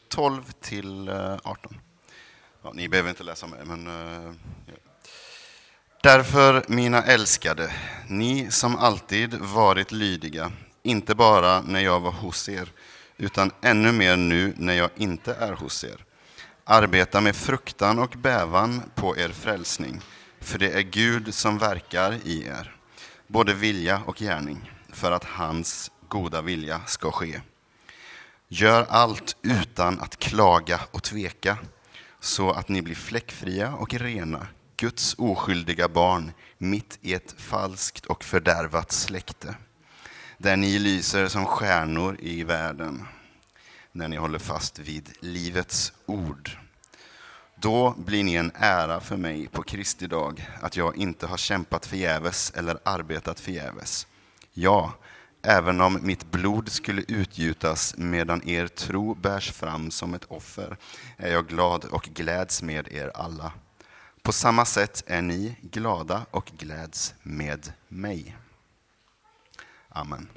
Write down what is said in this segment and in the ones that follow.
12 till 18. Ja, ni behöver inte läsa med, men... Ja. Därför, mina älskade, ni som alltid varit lydiga, inte bara när jag var hos er, utan ännu mer nu när jag inte är hos er. Arbeta med fruktan och bävan på er frälsning, för det är Gud som verkar i er, både vilja och gärning, för att hans goda vilja ska ske. Gör allt utan att klaga och tveka, så att ni blir fläckfria och rena, Guds oskyldiga barn, mitt i ett falskt och fördärvat släkte, där ni lyser som stjärnor i världen, när ni håller fast vid livets ord. Då blir ni en ära för mig på Kristi dag, att jag inte har kämpat förgäves eller arbetat förgäves. Ja, även om mitt blod skulle utgjutas medan er tro bärs fram som ett offer, är jag glad och gläds med er alla. På samma sätt är ni glada och gläds med mig. Amen.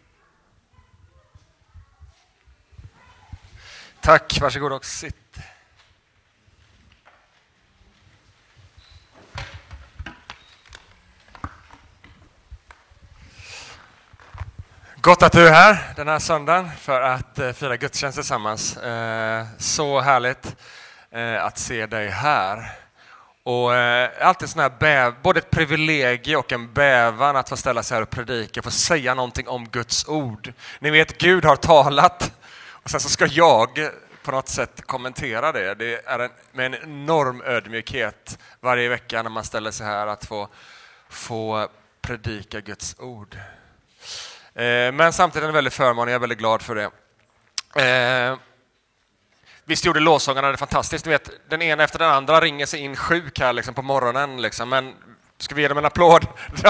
Tack, varsågod och sitt. Gott att du är här den här söndagen för att fira gudstjänst tillsammans. Så härligt att se dig här. Och alltid sån här både ett privilegium och en bävan att få ställa sig här och predika och få säga någonting om Guds ord. Ni vet, Gud har talat och sen så ska jag på något sätt kommentera det. Det är med en enorm ödmjukhet varje vecka när man ställer sig här att få predika Guds ord. Men samtidigt är det väldigt förmån och jag är väldigt glad för det. Visst gjorde lovsångarna det fantastiskt. Du vet, den ena efter den andra ringer sig in sjuk här liksom, på morgonen. Liksom. Men ska vi ge dem en applåd?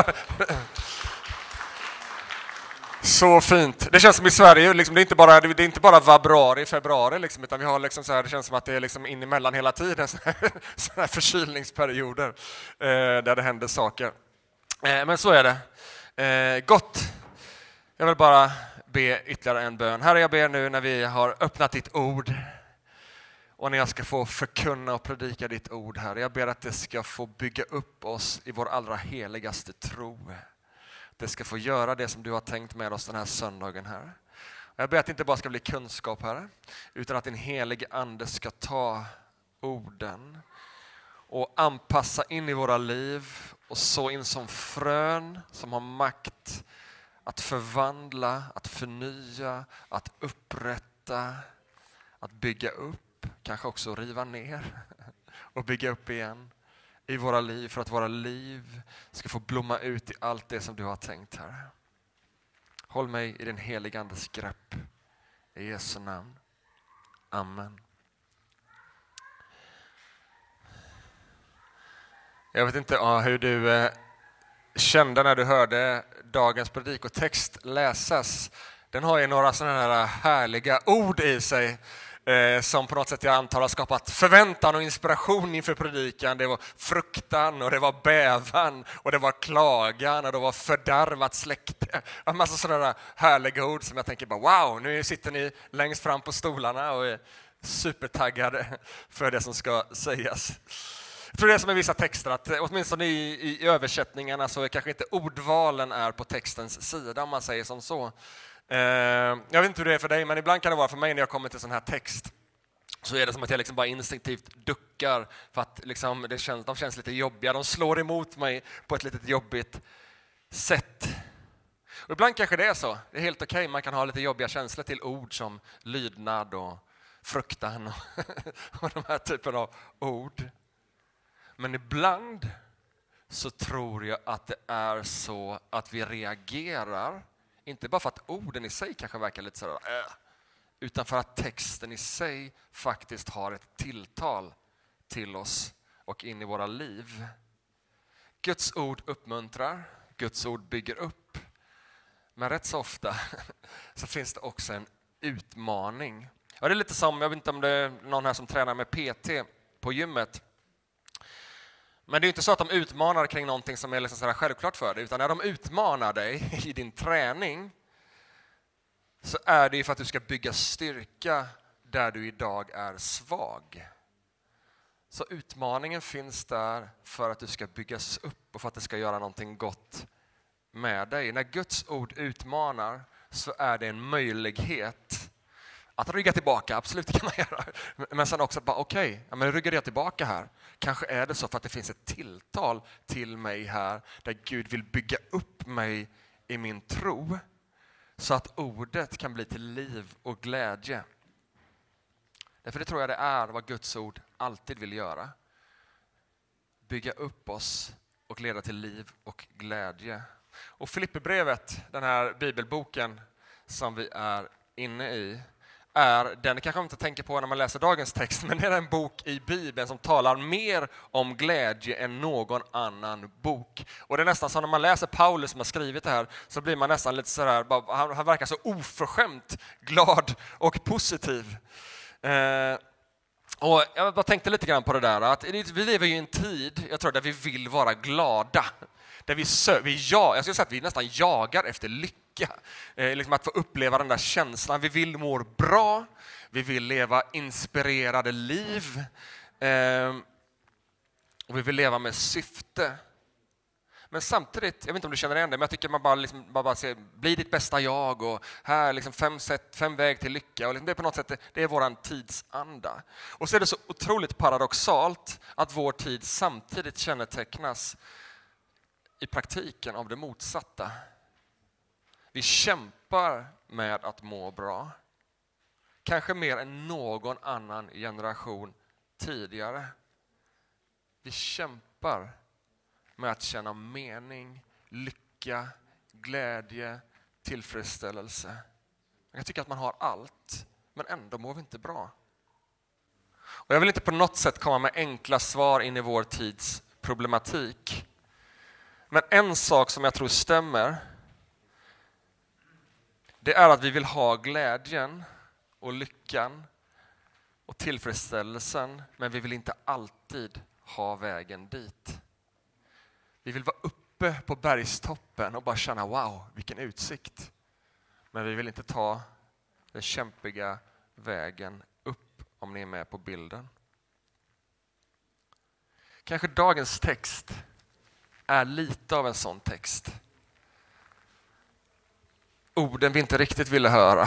Så fint. Det känns som i Sverige, liksom, det är inte bara februari, liksom, utan vi har liksom så här, det känns som att det är liksom in emellan hela tiden. Så här förkylningsperioder där det händer saker. Men så är det. Gott. Jag vill bara be ytterligare en bön. Herre, jag ber nu när vi har öppnat ditt ord och när jag ska få förkunna och predika ditt ord, Herre. Jag ber att det ska få bygga upp oss i vår allra heligaste tro. Det ska få göra det som du har tänkt med oss den här söndagen, Herre. Jag ber att det inte bara ska bli kunskap, Herre, utan att din helige ande ska ta orden och anpassa in i våra liv och så in som frön som har makt att förvandla, att förnya, att upprätta, att bygga upp, kanske också riva ner och bygga upp igen i våra liv, för att våra liv ska få blomma ut i allt det som du har tänkt här. Håll mig i din heliga andes grepp. I Jesu namn. Amen. Jag vet inte hur du kände när du hörde dagens predikotext läsas. Den har ju några sådana här härliga ord i sig som på något sätt jag antar har skapat förväntan och inspiration inför predikan. Det var fruktan och det var bävan och det var klagan och det var fördärvat släkte. En massa sådana där härliga ord som jag tänker bara wow, nu sitter ni längst fram på stolarna och är supertaggade för det som ska sägas. Jag tror det är som i vissa texter att åtminstone i översättningarna så är kanske inte ordvalen är på textens sida om man säger som så. Jag vet inte hur det är för dig, men ibland kan det vara för mig när jag kommer till sån här text så är det som att jag liksom bara instinktivt duckar för att liksom de känns lite jobbiga. De slår emot mig på ett litet jobbigt sätt. Och ibland kanske det är så. Det är helt okej. Man kan ha lite jobbiga känslor till ord som lydnad och fruktan och de här typen av ord. Men ibland så tror jag att det är så att vi reagerar, inte bara för att orden i sig kanske verkar lite sådär, utan för att texten i sig faktiskt har ett tilltal till oss och in i våra liv. Guds ord uppmuntrar, Guds ord bygger upp, men rätt så ofta så finns det också en utmaning. Ja, det är lite som, jag vet inte om det är någon här som tränar med PT på gymmet. Men det är inte så att de utmanar kring någonting som är liksom så här självklart för dig, utan när de utmanar dig i din träning så är det ju för att du ska bygga styrka där du idag är svag. Så utmaningen finns där för att du ska byggas upp och för att det ska göra någonting gott med dig. När Guds ord utmanar så är det en möjlighet att rygga tillbaka. Absolut, det kan man göra. Men sen också bara okej, men ryggar jag tillbaka här? Kanske är det så för att det finns ett tilltal till mig här där Gud vill bygga upp mig i min tro så att ordet kan bli till liv och glädje. Därför det tror jag det är vad Guds ord alltid vill göra. Bygga upp oss och leda till liv och glädje. Och Filipperbrevet, den här bibelboken som vi är inne i, den kanske man inte tänker på när man läser dagens text, men det är en bok i Bibeln som talar mer om glädje än någon annan bok. Och det är nästan som när man läser Paulus som har skrivit det här så blir man nästan lite sådär, han verkar så oförskämt glad och positiv. Och jag bara tänkte lite grann på det där, att vi lever i en tid, jag tror, där vi vill vara glada. Där jag skulle säga att vi nästan jagar efter lycka. Liksom att få uppleva den där känslan. Vi vill må bra, vi vill leva inspirerade liv. Och vi vill leva med syfte. Men samtidigt, jag vet inte om du känner igen det, men jag tycker man bara ser, bli ditt bästa jag och här liksom 5 väg till lycka. Och liksom det är på något sätt, det är våran tidsanda. Och så är det så otroligt paradoxalt att vår tid samtidigt kännetecknas i praktiken av det motsatta. Vi kämpar med att må bra. Kanske mer än någon annan generation tidigare. Vi kämpar med att känna mening, lycka, glädje, tillfredsställelse. Jag tycker att man har allt, men ändå mår vi inte bra. Och jag vill inte på något sätt komma med enkla svar in i vår tids problematik. Men en sak som jag tror stämmer, det är att vi vill ha glädjen och lyckan och tillfredsställelsen, men vi vill inte alltid ha vägen dit. Vi vill vara uppe på bergstoppen och bara känna wow, vilken utsikt. Men vi vill inte ta den kämpiga vägen upp, om ni är med på bilden. Kanske dagens text är lite av en sån text. Orden vi inte riktigt ville höra.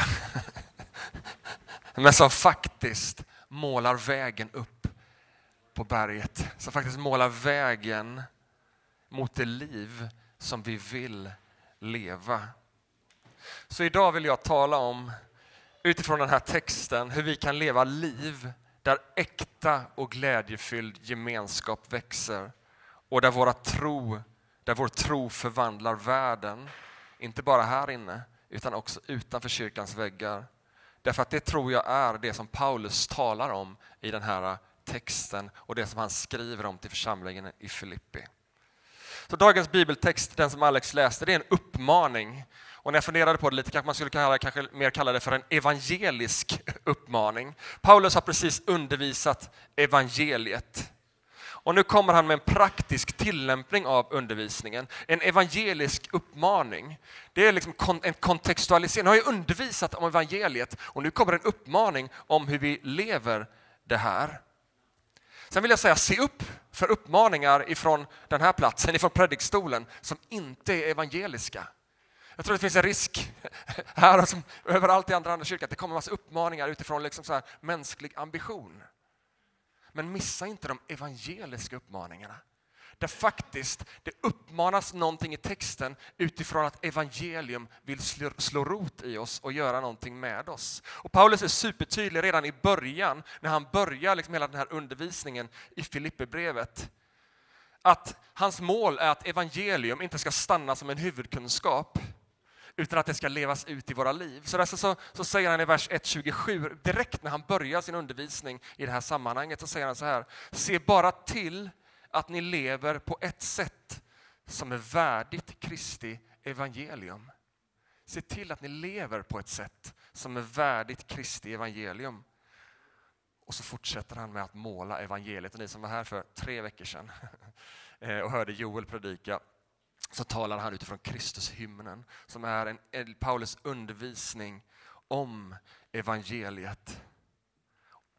Men som faktiskt målar vägen upp på berget. Som faktiskt målar vägen mot det liv som vi vill leva. Så idag vill jag tala om, utifrån den här texten, hur vi kan leva liv där äkta och glädjefylld gemenskap växer. Och där vår tro förvandlar världen, inte bara här inne, utan också utanför kyrkans väggar. Därför att det tror jag är det som Paulus talar om i den här texten och det som han skriver om till församlingen i Filippi. Så dagens bibeltext, den som Alex läste, det är en uppmaning. Och när jag funderade på det lite kanske man skulle mer kalla det för en evangelisk uppmaning. Paulus har precis undervisat evangeliet. Och nu kommer han med en praktisk tillämpning av undervisningen. En evangelisk uppmaning. Det är liksom en kontextualisering. Han har ju undervisat om evangeliet och nu kommer en uppmaning om hur vi lever det här. Sen vill jag säga, se upp för uppmaningar ifrån den här platsen, ifrån predikstolen, som inte är evangeliska. Jag tror det finns en risk här och som överallt i andra kyrkor att det kommer en massa uppmaningar utifrån liksom så här mänsklig ambition. Men missa inte de evangeliska uppmaningarna. Där faktiskt det uppmanas någonting i texten utifrån att evangelium vill slå rot i oss och göra någonting med oss. Och Paulus är supertydlig redan i början när han börjar liksom hela den här undervisningen i Filipperbrevet. Att hans mål är att evangelium inte ska stanna som en huvudkunskap utan att det ska levas ut i våra liv. Så därför så säger han i vers 1:27, direkt när han börjar sin undervisning i det här sammanhanget, så säger han så här: se bara till att ni lever på ett sätt som är värdigt Kristi evangelium. Se till att ni lever på ett sätt som är värdigt Kristi evangelium. Och så fortsätter han med att måla evangeliet. Och ni som var här för 3 veckor sedan och hörde Joel predika, så talar han utifrån Kristushymnen som är en Paulus undervisning om evangeliet.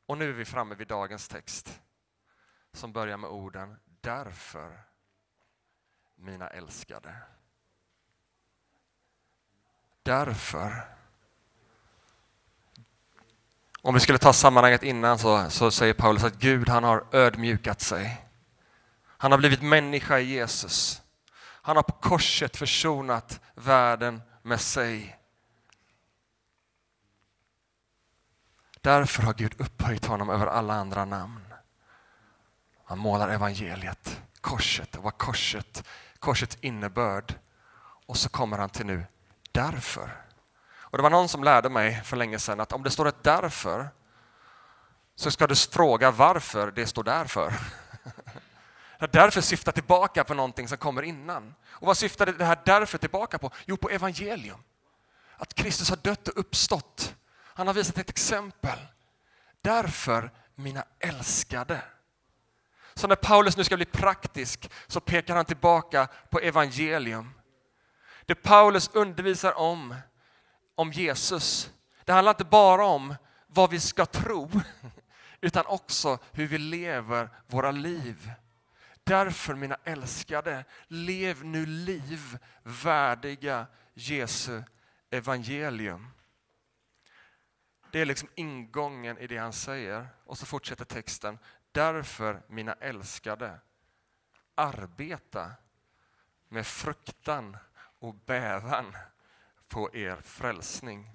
Och nu är vi framme vid dagens text som börjar med orden därför, mina älskade. Därför. Om vi skulle ta sammanhanget innan så säger Paulus att Gud, han har ödmjukat sig. Han har blivit människa i Jesus. Han har på korset försonat världen med sig. Därför har Gud upphöjt honom över alla andra namn. Han målar evangeliet, korset och vad korsets innebörd. Och så kommer han till nu, därför. Och det var någon som lärde mig för länge sedan att om det står ett därför så ska du fråga varför det står därför. Därför syftar tillbaka på någonting som kommer innan. Och vad syftar det här därför tillbaka på? Jo, på evangelium. Att Kristus har dött och uppstått. Han har visat ett exempel. Därför, mina älskade. Så när Paulus nu ska bli praktisk så pekar han tillbaka på evangelium. Det Paulus undervisar om Jesus, det handlar inte bara om vad vi ska tro utan också hur vi lever våra liv. Därför, mina älskade, lev nu liv värdiga Jesu evangelium. Det är liksom ingången i det han säger. Och så fortsätter texten. Därför, mina älskade, arbeta med fruktan och bävan på er frälsning.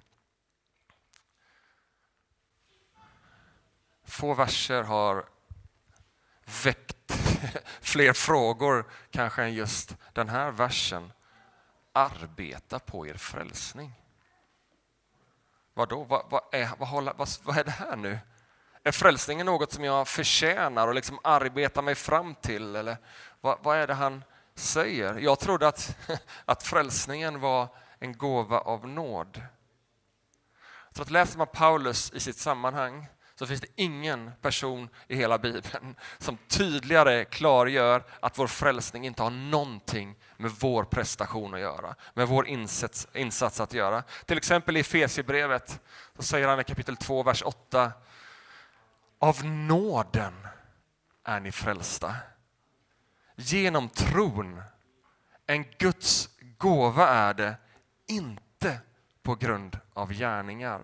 Få verser har väckt fler frågor kanske än just den här versen. Arbeta på er frälsning. Vadå? Vad är det här nu? Är frälsningen något som jag förtjänar och liksom arbetar mig fram till? Eller vad är det han säger? Jag trodde att frälsningen var en gåva av nåd. Så att läser man Paulus i sitt sammanhang så finns det ingen person i hela Bibeln som tydligare klargör att vår frälsning inte har någonting med vår prestation att göra, med vår insats att göra. Till exempel i Efesierbrevet så säger han i kapitel 2, vers 8: av nåden är ni frälsta. Genom tron. En Guds gåva är det, inte på grund av gärningar.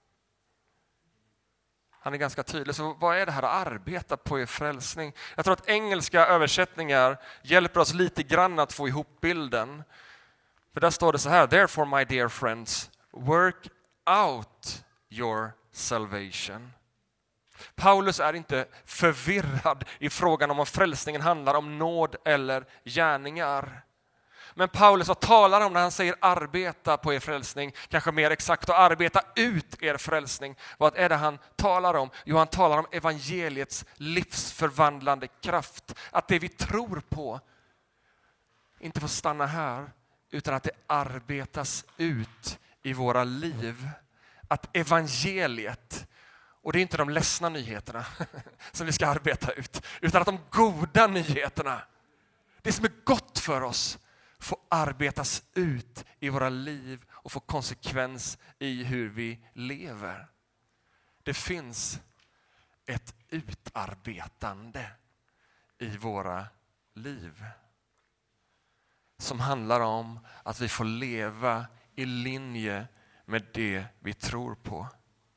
Han är ganska tydlig. Så vad är det här att arbeta på er frälsning? Jag tror att engelska översättningar hjälper oss lite grann att få ihop bilden. För där står det så här: therefore, my dear friends, work out your salvation. Paulus är inte förvirrad i frågan om frälsningen handlar om nåd eller gärningar. Men Paulus, vad talar om när han säger arbeta på er frälsning? Kanske mer exakt att arbeta ut er frälsning. Vad är det han talar om? Jo, han talar om evangeliets livsförvandlande kraft. Att det vi tror på inte får stanna här, utan att det arbetas ut i våra liv. Att evangeliet, och det är inte de ledsna nyheterna som vi ska arbeta ut, utan att de goda nyheterna, det som är gott för oss, får arbetas ut i våra liv och få konsekvens i hur vi lever. Det finns ett utarbetande i våra liv som handlar om att vi får leva i linje med det vi tror på.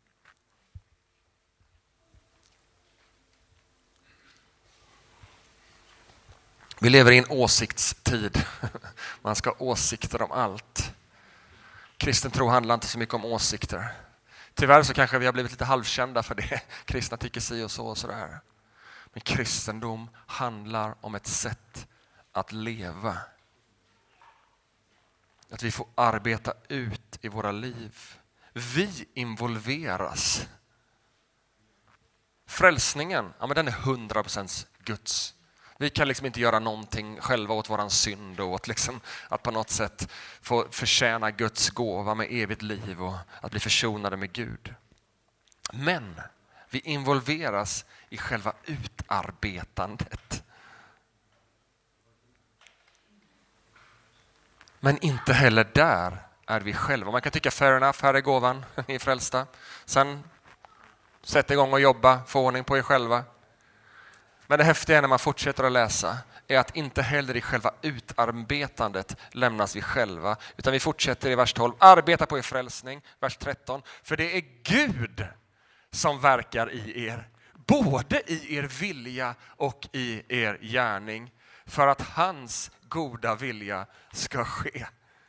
Vi lever i en åsiktstid. Man ska ha åsikter om allt. Kristen tro handlar inte så mycket om åsikter. Tyvärr så kanske vi har blivit lite halvkända för det. Kristna tycker si och sådär. Men kristendom handlar om ett sätt att leva. Att vi får arbeta ut i våra liv. Vi involveras. Frälsningen, ja, men den är 100% Guds. Vi kan liksom inte göra någonting själva åt våran synd och åt liksom att på något sätt få förtjäna Guds gåva med evigt liv och att bli försonade med Gud. Men vi involveras i själva utarbetandet. Men inte heller där är vi själva. Man kan tycka fair enough, här är gåvan, ni är frälsta. Sen Sätt igång och jobba, få ordning på er själva. Men det häftiga när man fortsätter att läsa är att inte heller i själva utarbetandet lämnas vi själva, utan vi fortsätter i vers 12. Arbeta på er frälsning, vers 13. För det är Gud som verkar i er, både i er vilja och i er gärning, för att hans goda vilja ska ske.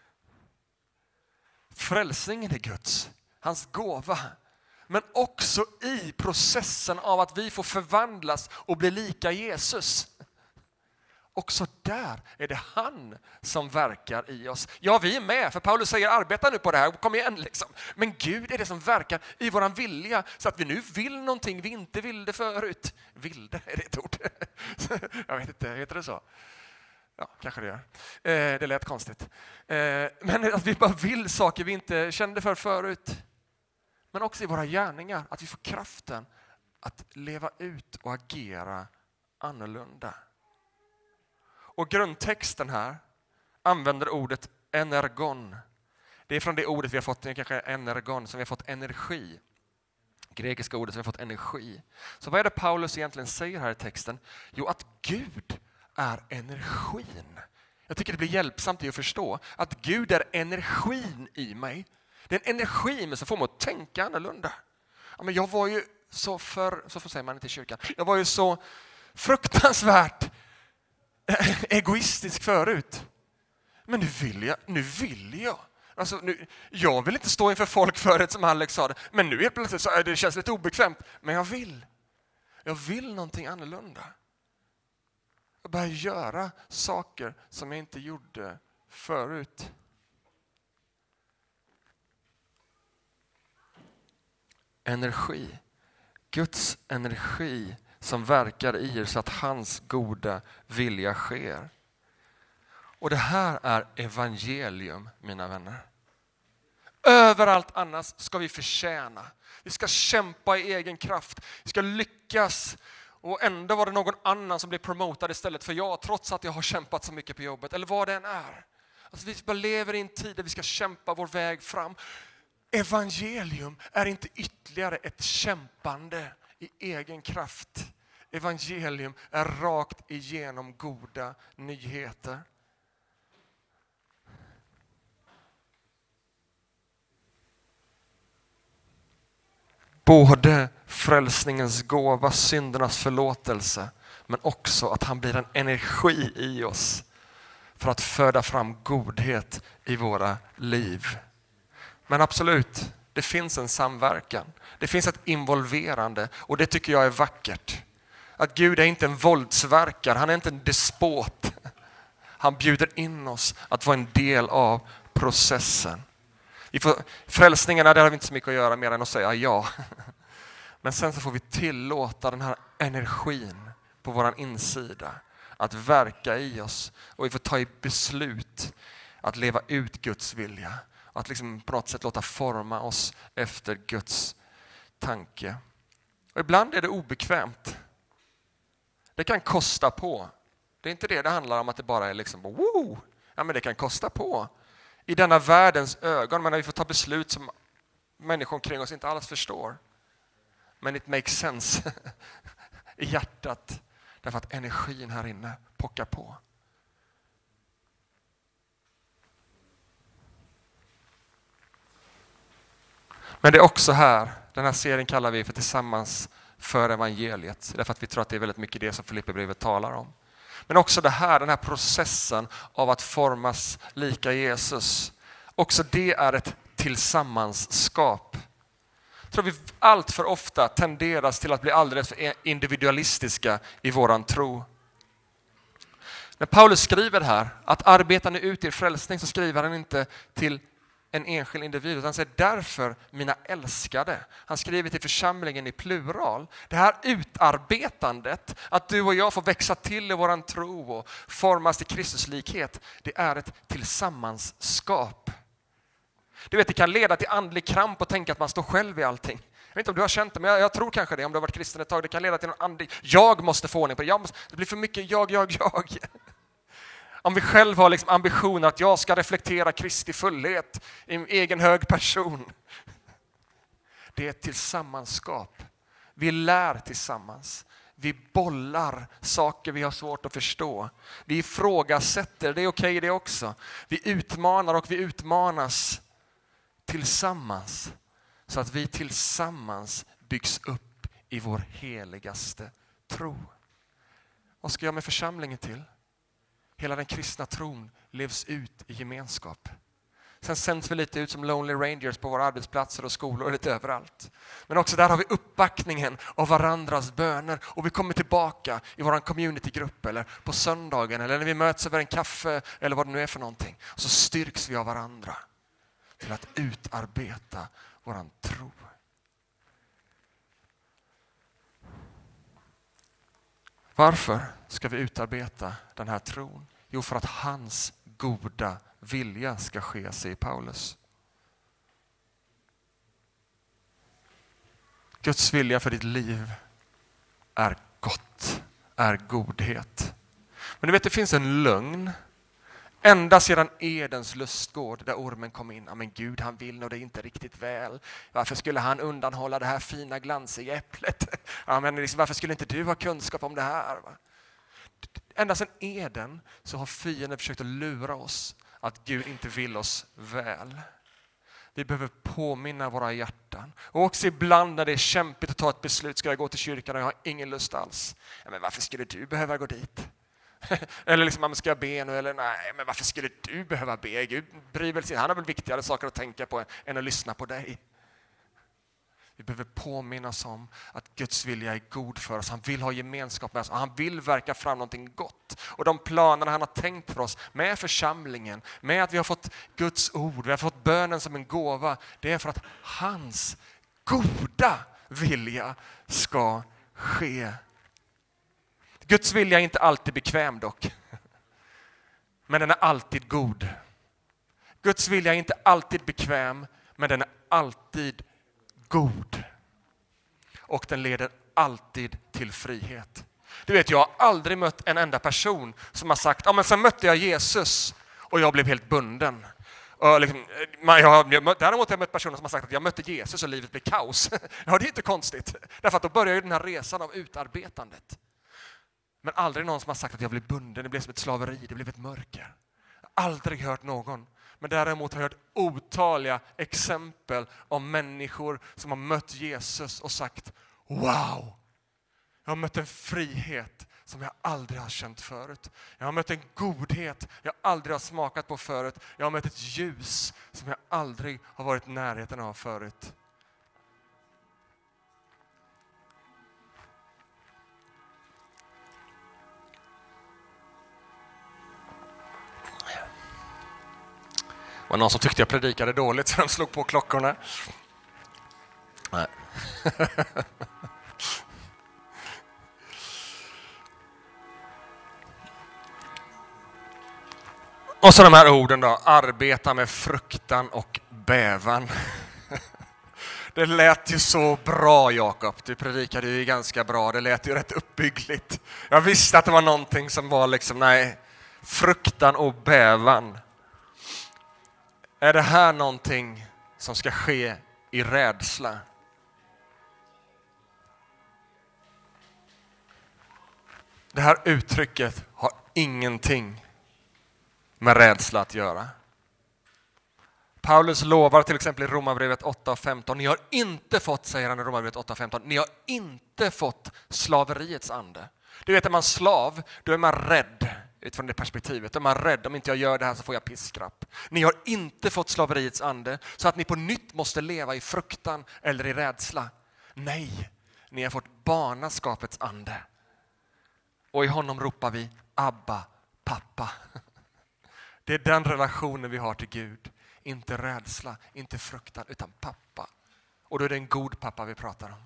Frälsningen är Guds, hans gåva. Men också i processen av att vi får förvandlas och bli lika Jesus. Också där är det han som verkar i oss. Ja, vi är med, för Paulus säger arbeta nu på det här, kom igen liksom. Men Gud är det som verkar i våran vilja, så att vi nu vill någonting vi inte ville förut. Vilde, är det ett ord? Jag vet inte, heter det så? Ja, kanske det gör. Det lät konstigt. Men att vi bara vill saker vi inte kände för förut. Men också i våra gärningar, att vi får kraften att leva ut och agera annorlunda. Och grundtexten här använder ordet energon. Det är från det ordet vi har fått, kanske energon, som vi har fått energi. Grekiska ordet som vi har fått energi. Så vad är det Paulus egentligen säger här i texten? Jo, att Gud är energin. Jag tycker det blir hjälpsamt i att förstå att Gud är energin i mig. Det är en energi som får mig att tänka annorlunda. Ja, men jag var ju så säger man inte i kyrkan. Jag var ju så fruktansvärt egoistisk förut. Men nu vill jag. Alltså, jag vill inte stå inför folk förut som Alex sa det. Men nu helt plötsligt så det känns lite obekvämt. Men jag vill. Jag vill någonting annorlunda. Jag börjar göra saker som jag inte gjorde förut. Energi. Guds energi som verkar i er så att hans goda vilja sker. Och det här är evangelium, mina vänner. Överallt annars ska vi förtjäna. Vi ska kämpa i egen kraft. Vi ska lyckas. Och ändå var det någon annan som blev promotad istället för jag, trots att jag har kämpat så mycket på jobbet. Eller vad det än är. Alltså vi bara lever i en tid där vi ska kämpa vår väg fram. Evangelium är inte ytterligare ett kämpande i egen kraft. Evangelium är rakt igenom goda nyheter. Både frälsningens gåva, syndernas förlåtelse, men också att han blir en energi i oss för att föda fram godhet i våra liv. Men absolut, det finns en samverkan. Det finns ett involverande och det tycker jag är vackert. Att Gud är inte en våldsverkare, han är inte en despot. Han bjuder in oss att vara en del av processen. Frälsningarna, där har vi inte så mycket att göra mer än att säga ja. Men sen så får vi tillåta den här energin på våran insida att verka i oss. Och vi får ta i beslut att leva ut Guds vilja. Att liksom på något sätt låta forma oss efter Guds tanke. Och ibland är det obekvämt. Det kan kosta på. Det är inte det handlar om, att det bara är liksom wow. Ja, men det kan kosta på. I denna världens ögon, men när vi får ta beslut som människor omkring oss inte alls förstår. Men it makes sense i hjärtat. Därför att energin här inne pockar på. Men det är också här, den här serien kallar vi för Tillsammans för evangeliet. Därför att vi tror att det är väldigt mycket det som Filipperbrevet talar om. Men också det här, den här processen av att formas lika Jesus. Också det är ett tillsammanskap. Jag tror vi allt för ofta tenderas till att bli alldeles för individualistiska i våran tro. När Paulus skriver här att arbeta nu ut i frälsning, så skriver han inte till en enskild individ, utan han säger därför mina älskade. Han skriver till församlingen i plural. Det här utarbetandet, att du och jag får växa till i våran tro och formas till Kristuslikhet, det är ett tillsammanskap. Du vet, det kan leda till andlig kramp och tänka att man står själv i allting. Jag vet inte om du har känt det, men jag tror kanske det, om du har varit kristen ett tag. Det kan leda till någon andlig, jag måste få ordning på det. Det blir för mycket jag. Om vi själva har liksom ambitioner att jag ska reflektera Kristi fullhet i en egen hög person. Det är ett tillsammanskap Vi lär tillsammans. Vi bollar saker vi har svårt att förstå. Vi ifrågasätter, det är okej det också. Vi utmanar och vi utmanas tillsammans. Så att vi tillsammans byggs upp i vår heligaste tro. Vad ska jag med församlingen till? Hela den kristna tron levs ut i gemenskap. Sen sänds vi lite ut som Lonely Rangers på våra arbetsplatser och skolor och lite överallt. Men också där har vi uppbackningen av varandras böner. Och vi kommer tillbaka i vår communitygrupp eller på söndagen eller när vi möts över en kaffe eller vad det nu är för någonting. Och så styrks vi av varandra till att utarbeta våran tro. Varför ska vi utarbeta den här tron? Jo, för att hans goda vilja ska ske, säger Paulus. Guds vilja för ditt liv är gott, är godhet. Men du vet, det finns en lögn. Ända sedan Edens lustgård där ormen kom in. Ja, men Gud, han vill nog det inte riktigt väl. Varför skulle han undanhålla det här fina glansiga äpplet? Ja, men liksom, varför skulle inte du ha kunskap om det här? Va? Ända sedan Eden så har fienden försökt att lura oss att Gud inte vill oss väl. Vi behöver påminna våra hjärtan. Och också ibland när det är kämpigt att ta ett beslut. Ska jag gå till kyrkan och jag har ingen lust alls? Ja, men varför skulle du behöva gå dit? Eller liksom, ska jag be nu? Eller nej, men varför skulle du behöva be? Gud bryr väl sig. Han har väl viktigare saker att tänka på än att lyssna på dig. Vi behöver påminnas om att Guds vilja är god för oss. Han vill ha gemenskap med oss och han vill verka fram någonting gott. Och de planerna han har tänkt för oss med församlingen, med att vi har fått Guds ord, vi har fått bönen som en gåva, det är för att hans goda vilja ska ske. Guds vilja är inte alltid bekväm dock. Men den är alltid god. Guds vilja är inte alltid bekväm, men den är alltid god. Och den leder alltid till frihet. Du vet, jag har aldrig mött en enda person som har sagt, ja men sen mötte jag Jesus och jag blev helt bunden. Och liksom, däremot har jag mött personer som har sagt att jag mötte Jesus och livet blev kaos. Ja, det är inte konstigt. Därför att då börjar ju den här resan av utarbetandet. Men aldrig någon som har sagt att jag blev bunden, det blev som ett slaveri, det blev ett mörker. Jag har aldrig hört någon. Men däremot har jag hört otaliga exempel om människor som har mött Jesus och sagt, wow, jag har mött en frihet som jag aldrig har känt förut. Jag har mött en godhet jag aldrig har smakat på förut. Jag har mött ett ljus som jag aldrig har varit i närheten av förut. Det var någon som tyckte jag predikade dåligt så de slog på klockorna. Nej. Och så de här orden då. Arbeta med fruktan och bävan. Det lät ju så bra, Jakob. Du predikade ju ganska bra. Det lät ju rätt uppbyggligt. Jag visste att det var någonting som var liksom, nej, fruktan och bävan. Är det här någonting som ska ske i rädsla? Det här uttrycket har ingenting med rädsla att göra. Paulus lovar till exempel i Romarbrevet 8:15. Ni har inte fått, säger han i Romarbrevet 8:15, ni har inte fått slaveriets ande. Du vet, är man slav, då är man rädd. Utifrån det perspektivet. Då är man rädd, om inte jag gör det här så får jag piskrapp. Ni har inte fått slaveriets ande så att ni på nytt måste leva i fruktan eller i rädsla. Nej, ni har fått barnaskapets ande. Och i honom ropar vi Abba, pappa. Det är den relationen vi har till Gud. Inte rädsla, inte fruktan, utan pappa. Och då är det en god pappa vi pratar om.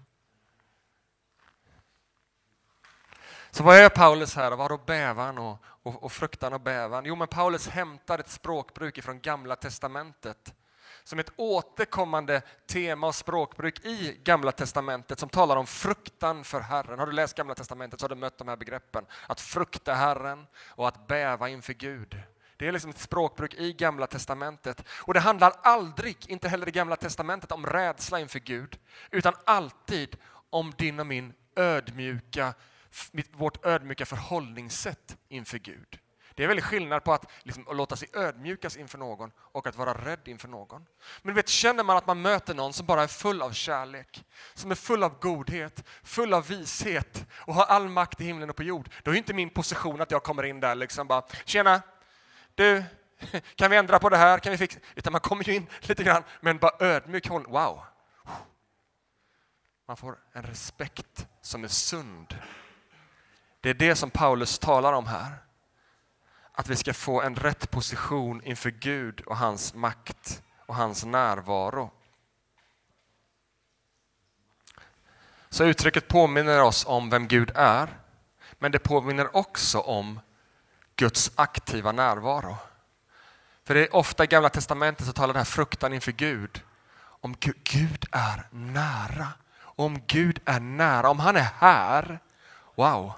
Så vad är Paulus här? Vad har då bävan och fruktan och bävan? Jo, men Paulus hämtar ett språkbruk från Gamla testamentet. Som ett återkommande tema och språkbruk i Gamla testamentet som talar om fruktan för Herren. Har du läst Gamla testamentet så har du mött de här begreppen. Att frukta Herren och att bäva inför Gud. Det är liksom ett språkbruk i Gamla testamentet. Och det handlar aldrig, inte heller i Gamla testamentet, om rädsla inför Gud. Utan alltid om din och vårt ödmjuka förhållningssätt inför Gud. Det är väldigt skillnad på att låta sig ödmjukas inför någon och att vara rädd inför någon. Men känner man att man möter någon som bara är full av kärlek, som är full av godhet, full av vishet och har all makt i himlen och på jord, då är inte min position att jag kommer in där bara, tjena, du, kan vi ändra på det här? Kan vi fixa? Utan man kommer ju in lite grann, men bara ödmjuk håll. Wow. Man får en respekt som är sund. Det är det som Paulus talar om här. Att vi ska få en rätt position inför Gud och hans makt och hans närvaro. Så uttrycket påminner oss om vem Gud är, men det påminner också om Guds aktiva närvaro. För det är ofta i Gamla testamentet så talar den här fruktan inför Gud om Gud är nära. Och om Gud är nära, om han är här, wow.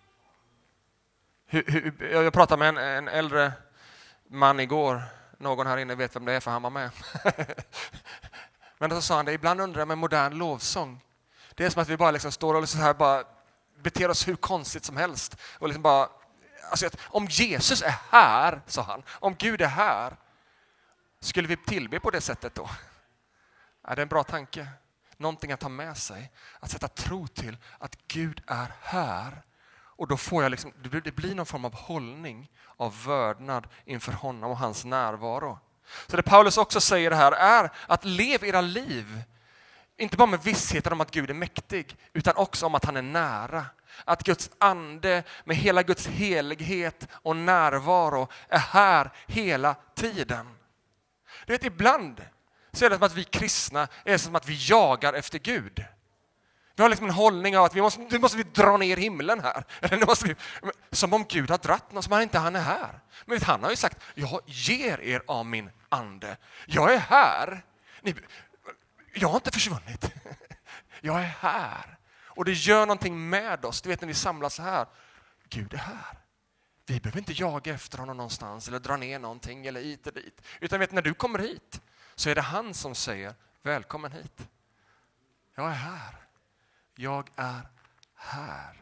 Jag pratade med en äldre man igår. Någon här inne vet vem det är för han var med. Men då sa han det, ibland undrar jag med modern lovsång. Det är som att vi bara står och så här bara beter oss hur konstigt som helst. Och bara, alltså, om Jesus är här, sa han, om Gud är här, skulle vi tillbe på det sättet då? Ja, det är en bra tanke. Någonting att ta med sig. Att sätta tro till att Gud är här. Och då får jag det blir någon form av hållning av vördnad inför honom och hans närvaro. Så det Paulus också säger här är att lev era liv. Inte bara med vissheten om att Gud är mäktig, utan också om att han är nära. Att Guds ande med hela Guds helighet och närvaro är här hela tiden. Du vet, ibland så är det som att vi kristna är som att vi jagar efter Gud. Vi har en hållning av att nu måste vi dra ner himlen här. Eller nu måste vi, som om Gud har dratt någon, som han är här. Men vet, han har ju sagt, jag ger er av min ande. Jag är här. Jag har inte försvunnit. Jag är här. Och det gör någonting med oss. Du vet när vi samlas så här. Gud är här. Vi behöver inte jaga efter honom någonstans eller dra ner någonting eller hit och dit. Utan vet, när du kommer hit så är det han som säger välkommen hit. Jag är här. Jag är här.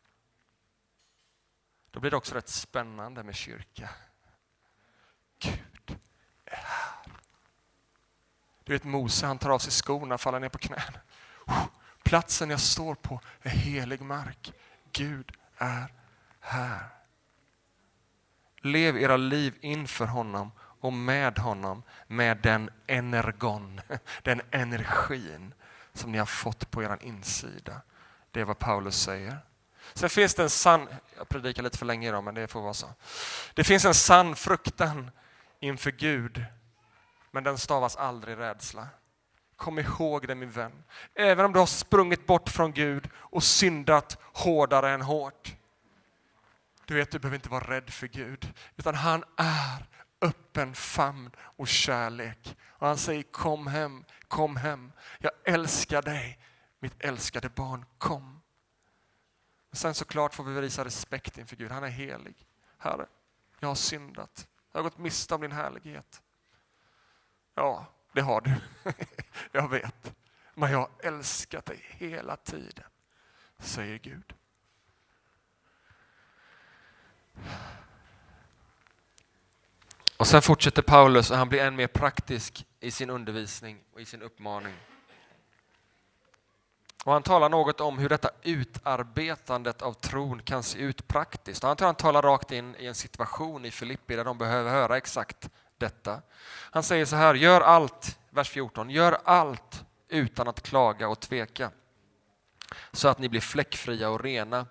Då blir det också rätt spännande med kyrka. Gud är här. Du vet Mose, han tar av sig skorna och faller ner på knän. Platsen jag står på är helig mark. Gud är här. Lev era liv inför honom och med honom med den energon, den energin som ni har fått på er insida. Det är vad Paulus säger. Sen finns det en sann, jag predikar lite för länge idag men det får vara så. Det finns en sann fruktan inför Gud, men den stavas aldrig rädsla. Kom ihåg det min vän. Även om du har sprungit bort från Gud och syndat hårdare än hårt. Du vet, du behöver inte vara rädd för Gud, utan han är öppen famn och kärlek. Och han säger kom hem, kom hem. Jag älskar dig, mitt älskade barn, kom. Men sen såklart får vi visa respekt inför Gud. Han är helig. Herre, jag har syndat. Jag har gått miste om din härlighet. Ja, det har du. Jag vet. Men jag har älskat dig hela tiden, säger Gud. Och sen fortsätter Paulus och han blir än mer praktisk i sin undervisning och i sin uppmaning. Och han talar något om hur detta utarbetandet av tron kan se ut praktiskt. Och han talar rakt in i en situation i Filippi där de behöver höra exakt detta. Han säger så här, gör allt, vers 14, gör allt utan att klaga och tveka. Så att ni blir fläckfria och rena.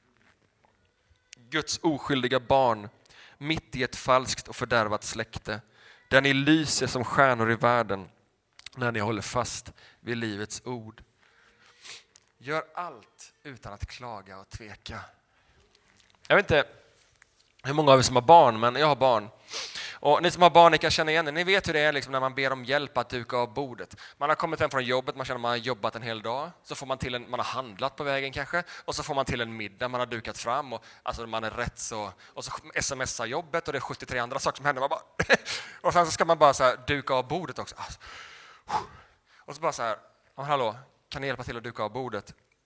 Guds oskyldiga barn mitt i ett falskt och fördärvat släkte. Där ni lyser som stjärnor i världen när ni håller fast vid livets ord. Gör allt utan att klaga och tveka. Jag vet inte hur många av er som har barn, men jag har barn. Och ni som har barn, ni kan känna igen det. Ni vet hur det är när man ber om hjälp att duka av bordet. Man har kommit hem från jobbet, man känner att man har jobbat en hel dag. Så får man till man har handlat på vägen kanske. Och så får man till en middag, man har dukat fram. Och, alltså man är rätt så... Och så smsar jobbet och det är 73 andra saker som händer. Man bara, och sen så ska man bara så här duka av bordet också. Och så bara så här, hallå, kan ni hjälpa till att duka av bordet?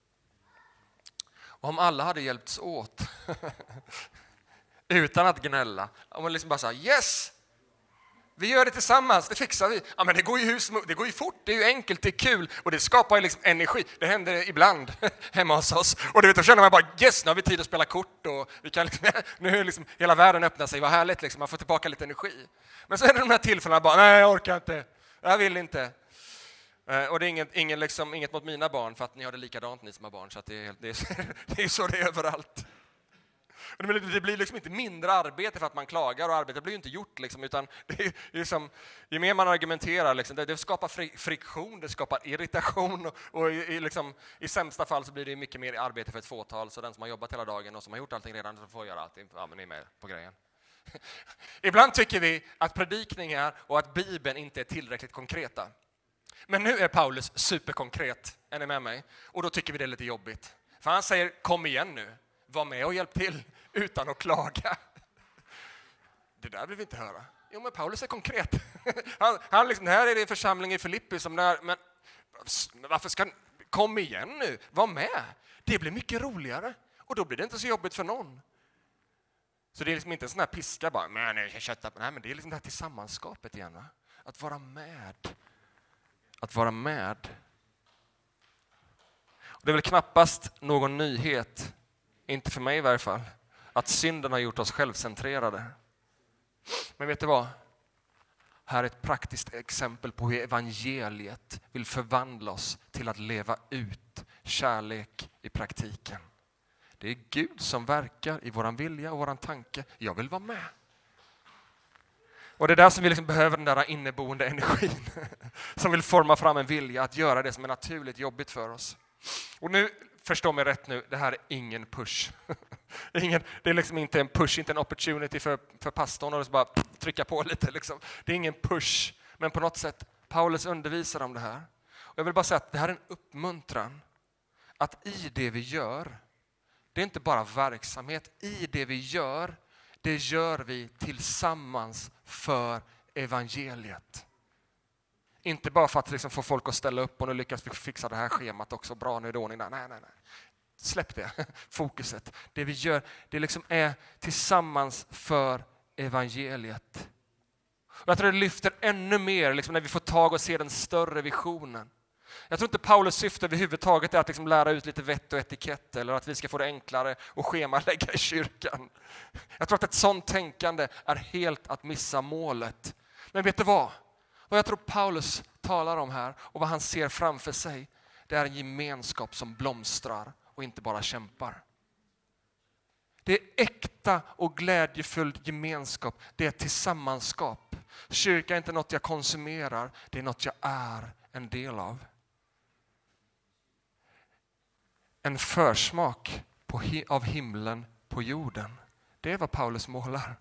Om alla hade hjälpts åt utan att gnälla. Om man liksom bara sa yes! Vi gör det tillsammans, det fixar vi. Ja, men det går ju fort, det är ju enkelt, det är kul och det skapar ju liksom energi. Det händer ibland hemma hos oss. Och då känner man bara yes, nu har vi tid att spela kort och vi kan liksom, nu är liksom hela världen öppnar sig, vad härligt liksom, man får tillbaka lite energi. Men så är det de här tillfällena bara, nej jag orkar inte, jag vill inte. Och det är inget mot mina barn för att ni har det likadant ni som har barn, så att det är så det är överallt. Det blir liksom inte mindre arbete för att man klagar och arbetet blir ju inte gjort liksom, utan det är liksom, ju mer man argumenterar liksom, det skapar friktion, det skapar irritation och i sämsta fall så blir det mycket mer arbete för ett fåtal, så den som har jobbat hela dagen och som har gjort allting redan så får göra allting, ja men ni är med på grejen. Ibland tycker vi att predikningar och att Bibeln inte är tillräckligt konkreta. Men nu är Paulus superkonkret, är ni med mig? Och då tycker vi det är lite jobbigt. För han säger, kom igen nu, var med och hjälp till utan att klaga. Det där vill vi inte höra. Jo, men Paulus är konkret. Han liksom, här är det en församling i Filippi som där, men varför ska, kom igen nu, var med. Det blir mycket roligare och då blir det inte så jobbigt för någon. Så det är liksom inte en sån här piska bara, nej, men det är liksom det här tillsammanskapet igen, va? Att vara med. Att vara med. Och det är väl knappast någon nyhet, inte för mig i varje fall, att synden har gjort oss självcentrerade. Men vet du vad? Här är ett praktiskt exempel på hur evangeliet vill förvandla oss till att leva ut kärlek i praktiken. Det är Gud som verkar i våran vilja och våran tanke. Jag vill vara med. Och det är där som vi liksom behöver den där inneboende energin som vill forma fram en vilja att göra det som är naturligt jobbigt för oss. Och nu, förstå mig rätt nu, det här är ingen push. Det är liksom inte en push, inte en opportunity för pastorn att bara trycka på lite. Liksom. Det är ingen push, men på något sätt, Paulus undervisar om det här. Och jag vill bara säga att det här är en uppmuntran. Att i det vi gör, det är inte bara verksamhet, i det vi gör, det gör vi tillsammans för evangeliet. Inte bara för att liksom få folk att ställa upp och nu lyckas vi fixa det här schemat också. Bra, nu är det ordning där. Nej. Släpp det, fokuset. Det vi gör, det liksom är tillsammans för evangeliet. Och jag tror det lyfter ännu mer liksom när vi får tag och se den större visionen. Jag tror inte Paulus syfte överhuvudtaget är att liksom lära ut lite vett och etikett eller att vi ska få det enklare och schemalägga i kyrkan. Jag tror att ett sånt tänkande är helt att missa målet. Men vet du vad? Vad jag tror Paulus talar om här och vad han ser framför sig, det är en gemenskap som blomstrar och inte bara kämpar. Det är äkta och glädjefull gemenskap. Det är tillsammanskap. Kyrka är inte något jag konsumerar, det är något jag är en del av. En försmak av himlen på jorden. Det är vad Paulus målar.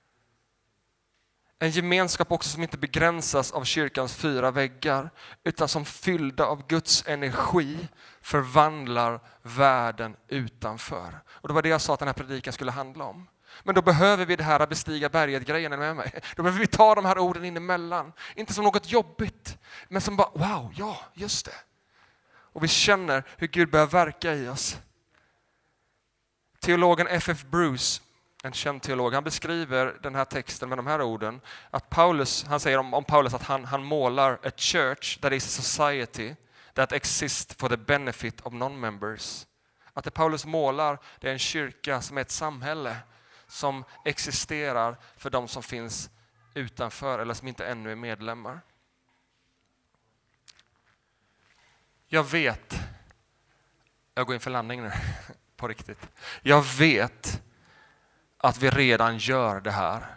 En gemenskap också som inte begränsas av kyrkans 4 väggar, utan som fyllda av Guds energi förvandlar världen utanför. Och det var det jag sa att den här predikan skulle handla om. Men då behöver vi det här att bestiga berget-grejen med mig. Då behöver vi ta de här orden in emellan. Inte som något jobbigt, men som bara, wow, ja, just det. Och vi känner hur Gud börjar verka i oss. Teologen F.F. Bruce, en känd teolog, han beskriver den här texten med de här orden. Att Paulus, han säger om Paulus att han målar a church that is a society that exists for the benefit of non-members. Att det Paulus målar, det är en kyrka som är ett samhälle som existerar för de som finns utanför eller som inte ännu är medlemmar. Jag går in för landning nu, på riktigt. Jag vet att vi redan gör det här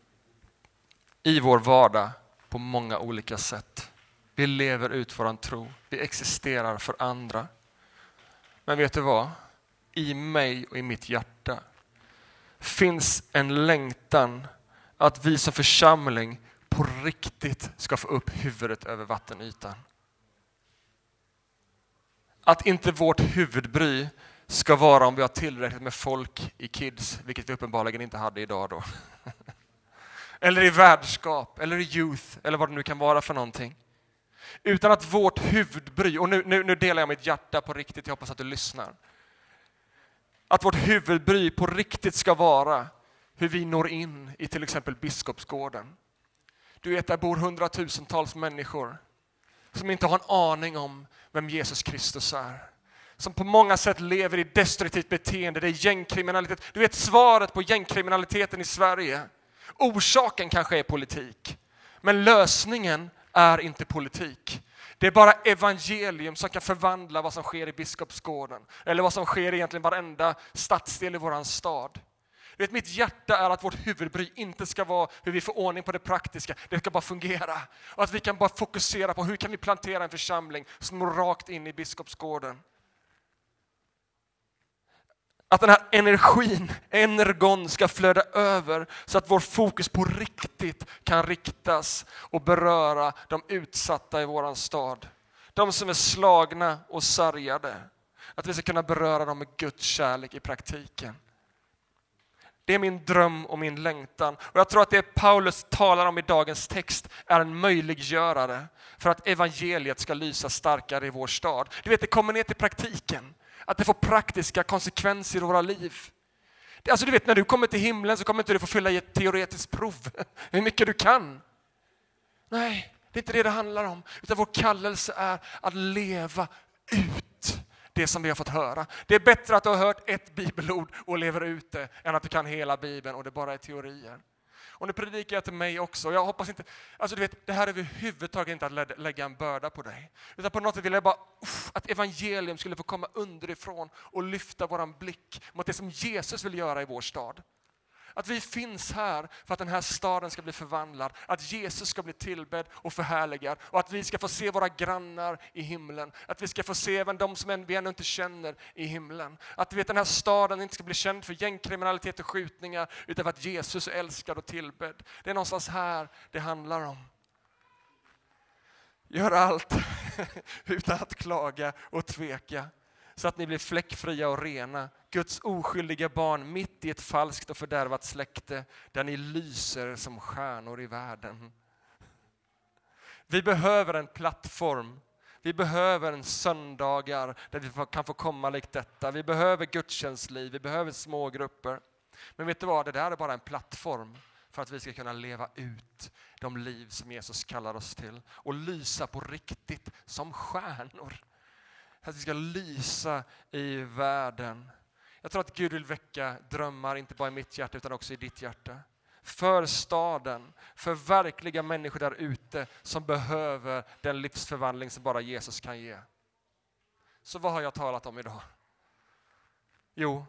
i vår vardag på många olika sätt. Vi lever ut våran tro. Vi existerar för andra. Men vet du vad? I mig och i mitt hjärta finns en längtan att vi som församling på riktigt ska få upp huvudet över vattenytan. Att inte vårt huvudbry ska vara om vi har tillräckligt med folk i kids, vilket vi uppenbarligen inte hade idag då. Eller i värdskap, eller i youth, eller vad det nu kan vara för någonting. Utan att vårt huvudbry, och nu delar jag mitt hjärta på riktigt, jag hoppas att du lyssnar. Att vårt huvudbry på riktigt ska vara hur vi når in i till exempel Biskopsgården. Du vet, där bor hundratusentals människor som inte har en aning om vem Jesus Kristus är. Som på många sätt lever i destruktivt beteende, det är gängkriminalitet. Du vet svaret på gängkriminaliteten i Sverige. Orsaken kanske är politik, men lösningen är inte politik. Det är bara evangelium som kan förvandla vad som sker i Biskopsgården. Eller vad som sker egentligen varenda stadsdel i våran stad. Du vet, mitt hjärta är att vårt huvudbry inte ska vara hur vi får ordning på det praktiska. Det ska bara fungera. Och att vi kan bara fokusera på hur kan vi plantera en församling som når rakt in i Biskopsgården. Att den här energon ska flöda över så att vår fokus på riktigt kan riktas och beröra de utsatta i våran stad. De som är slagna och sargade. Att vi ska kunna beröra dem med Guds kärlek i praktiken. Det är min dröm och min längtan. Och jag tror att det Paulus talar om i dagens text är en möjliggörare för att evangeliet ska lysa starkare i vår stad. Du vet, det kommer ner till praktiken. Att det får praktiska konsekvenser i våra liv. Alltså du vet, när du kommer till himlen så kommer inte du få fylla i ett teoretiskt prov. Hur mycket du kan. Nej, det är inte det handlar om. Utan vår kallelse är att leva ut det som vi har fått höra. Det är bättre att du har hört ett bibelord och lever ut det än att du kan hela Bibeln och det bara är teorier. Och nu predikar jag till mig också. Jag hoppas inte, alltså du vet, det här är överhuvudtaget inte att lägga en börda på dig. Utan på något sätt vill jag bara att evangelium skulle få komma underifrån och lyfta våran blick mot det som Jesus vill göra i vår stad. Att vi finns här för att den här staden ska bli förvandlad. Att Jesus ska bli tillbedd och förhärligad. Och att vi ska få se våra grannar i himlen. Att vi ska få se även de som vi ännu inte känner i himlen. Att den här staden inte ska bli känd för gängkriminalitet och skjutningar. Utan för att Jesus är älskad och tillbedd. Det är någonstans här det handlar om. Gör allt utan att klaga och tveka. Så att ni blir fläckfria och rena. Guds oskyldiga barn mitt i ett falskt och fördärvat släkte. Där ni lyser som stjärnor i världen. Vi behöver en plattform. Vi behöver en söndagar där vi kan få komma likt detta. Vi behöver gudstjänstliv. Vi behöver smågrupper. Men vet du vad? Det där är bara en plattform. För att vi ska kunna leva ut de liv som Jesus kallar oss till. Och lysa på riktigt som stjärnor. Att vi ska lysa i världen. Jag tror att Gud vill väcka drömmar, inte bara i mitt hjärta utan också i ditt hjärta. För staden, för verkliga människor där ute som behöver den livsförvandling som bara Jesus kan ge. Så vad har jag talat om idag? Jo,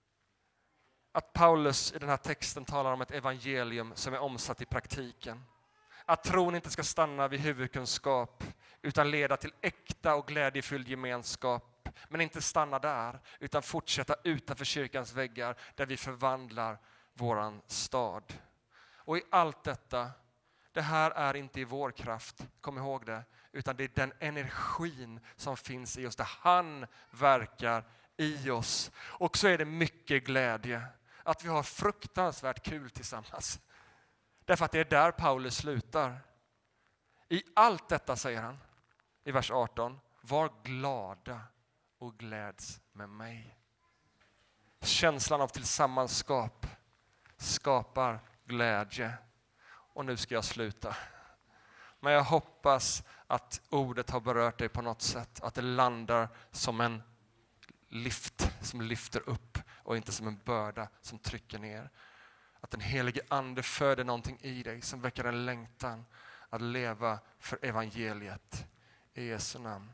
att Paulus i den här texten talar om ett evangelium som är omsatt i praktiken. Att tron inte ska stanna vid huvudkunskap utan leda till äkta och glädjefylld gemenskap. Men inte stanna där utan fortsätta utanför kyrkans väggar där vi förvandlar våran stad. Och i allt detta, det här är inte i vår kraft, kom ihåg det. Utan det är den energin som finns i oss, där han verkar i oss. Och så är det mycket glädje. Att vi har fruktansvärt kul tillsammans. Därför att det är där Paulus slutar. I allt detta säger han i vers 18. Var glada och gläds med mig. Känslan av tillsammanskap skapar glädje. Och nu ska jag sluta. Men jag hoppas att ordet har berört dig på något sätt. Att det landar som en lift som lyfter upp och inte som en börda som trycker ner. Att den helige ande föder någonting i dig som väcker en längtan att leva för evangeliet. I Jesu namn.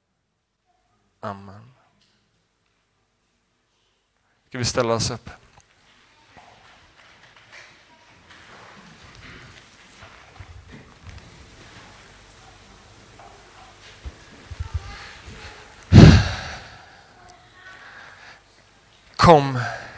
Amen. Ska vi ställa oss upp? Kom